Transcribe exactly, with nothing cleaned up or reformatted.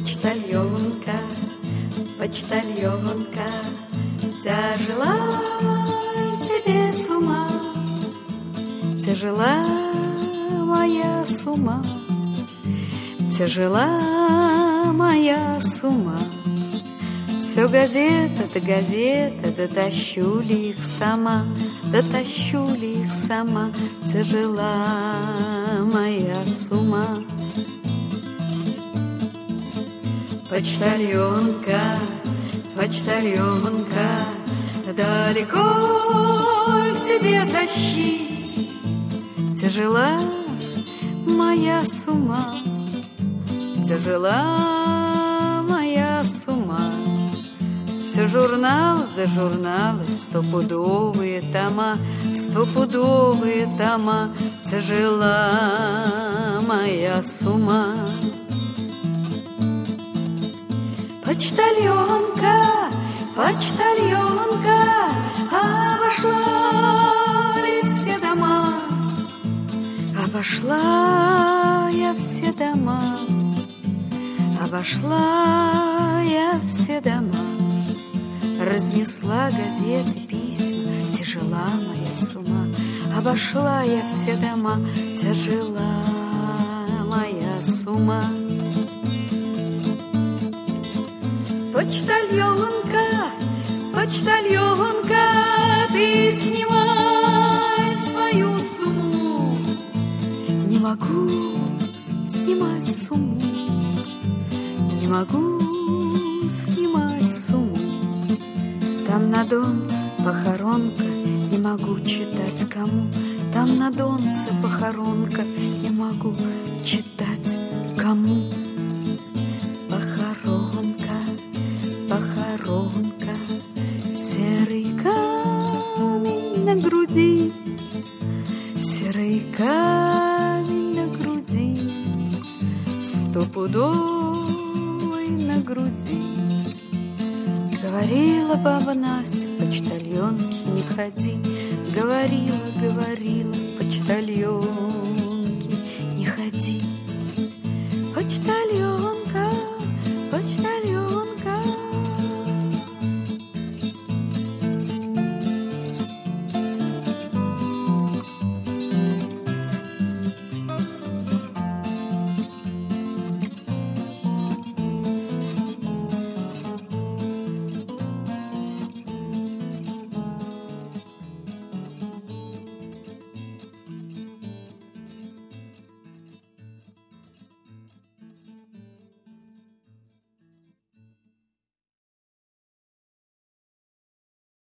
Почтальонка, почтальонка, тяжела тебе с ума, тяжела моя сума, тяжела моя сума. Все газета да газета, дотащу ли их сама, дотащу ли их сама, тяжела моя сума. Почтальонка, почтальонка, далеко тебе тащить, тяжела моя сума, тяжела моя сума. Все журналы да журналы, стопудовые тома, стопудовые тома, тяжела моя сума. Почтальонка, почтальонка, обошла ли все дома? Обошла я все дома, обошла я все дома. Разнесла газеты, письма, тяжела моя сума. Обошла я все дома, тяжела моя сума. Почтальонка, почтальонка, ты снимай свою сумму. Не могу снимать сумму, не могу снимать сумму. Там на донце похоронка, не могу читать кому. Там на донце похоронка, не могу читать кому. Похоронка, похоронка, серый камень на груди, серый камень на груди, стопудовый на груди. Говорила баба Настя, в почтальонке не ходи. Говорила, говорила, в почтальонке не ходи.